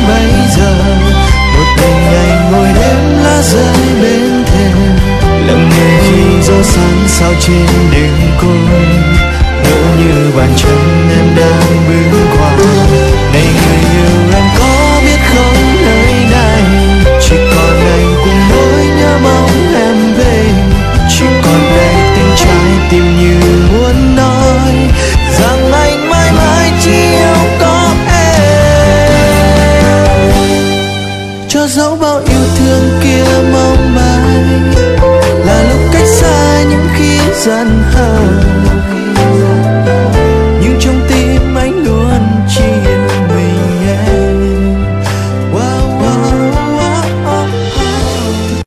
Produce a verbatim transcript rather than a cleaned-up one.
bấy giờ, một mình anh ngồi đêm lá rơi bên thềm, lặng người khi gió sáng sao trên đỉnh côi.